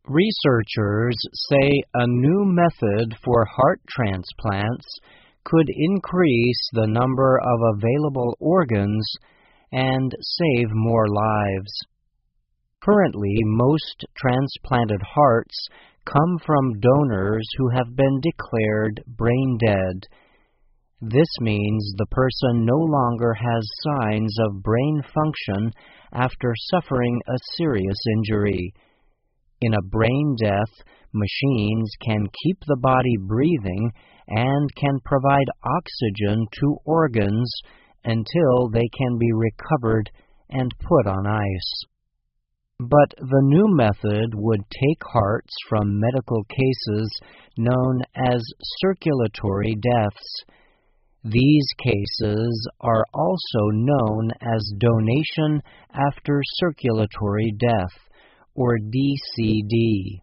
Researchers say a new method for heart transplants could increase the number of available organs and save more lives. Currently, most transplanted hearts come from donors who have been declared brain dead. This means the person no longer has signs of brain function after suffering a serious injury. In a brain death, machines can keep the body breathing and can provide oxygen to organs until they can be recovered and put on ice. But the new method would take hearts from medical cases known as circulatory deaths. These cases are also known as donation after circulatory death, or DCD.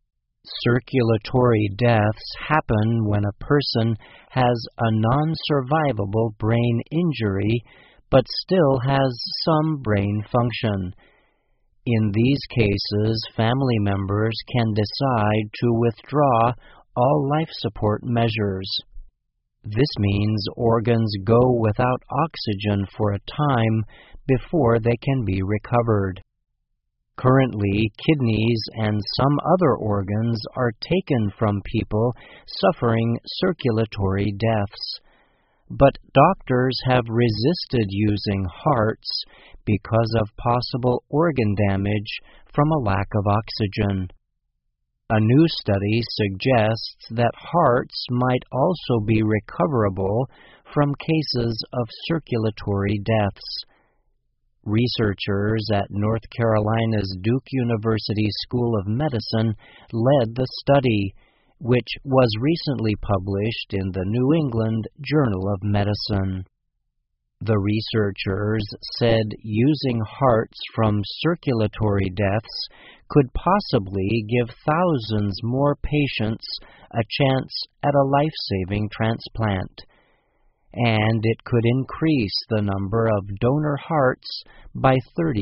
Circulatory deaths happen when a person has a non-survivable brain injury but still has some brain function. In these cases, family members can decide to withdraw all life support measures. This means organs go without oxygen for a time before they can be recovered. Currently, kidneys and some other organs are taken from people suffering circulatory deaths. But doctors have resisted using hearts because of possible organ damage from a lack of oxygen. A new study suggests that hearts might also be recoverable from cases of circulatory deaths. Researchers at North Carolina's Duke University School of Medicine led the study, which was recently published in the New England Journal of Medicine. The researchers said using hearts from circulatory deaths could possibly give thousands more patients a chance at a life-saving transplant, and it could increase the number of donor hearts by 30%.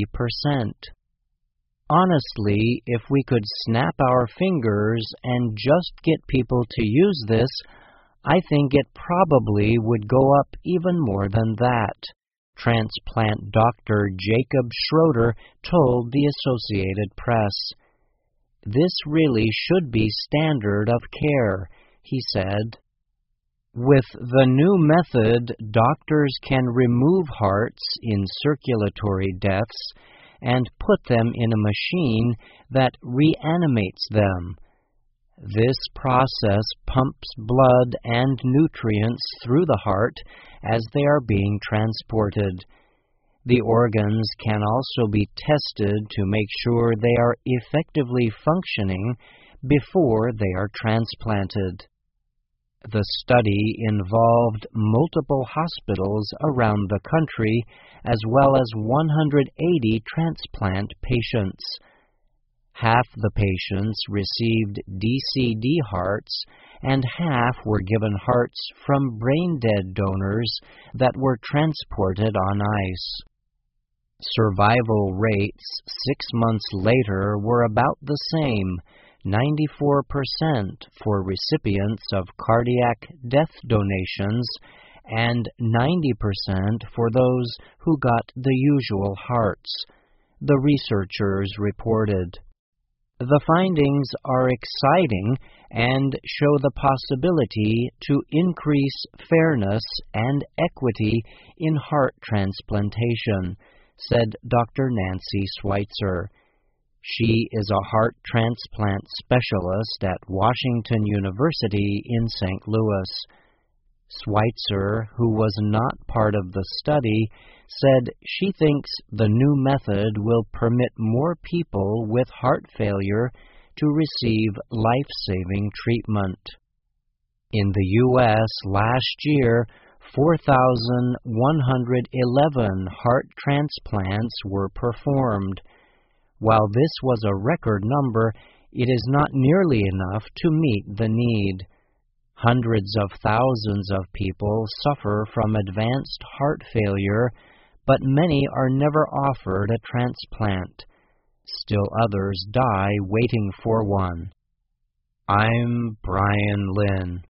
Honestly, if we could snap our fingers and just get people to use this, I think it probably would go up even more than that, transplant doctor Jacob Schroeder told the Associated Press. This really should be standard of care, he said. With the new method, doctors can remove hearts in circulatory deaths and put them in a machine that reanimates them. This process pumps blood and nutrients through the heart as they are being transported. The organs can also be tested to make sure they are effectively functioning before they are transplanted. The study involved multiple hospitals around the country as well as 180 transplant patients. Half the patients received DCD hearts, and half were given hearts from brain-dead donors that were transported on ice. Survival rates 6 months later were about the same, 94% for recipients of cardiac death donations and 90% for those who got the usual hearts, the researchers reported. The findings are exciting and show the possibility to increase fairness and equity in heart transplantation, said Dr. Nancy Schweitzer. She is a heart transplant specialist at Washington University in St. Louis. Schweitzer, who was not part of the study, said she thinks the new method will permit more people with heart failure to receive life-saving treatment. In the U.S. last year, 4,111 heart transplants were performed. While this was a record number, it is not nearly enough to meet the need. Hundreds of thousands of people suffer from advanced heart failure, but many are never offered a transplant. Still others die waiting for one. I'm Brian Lynn.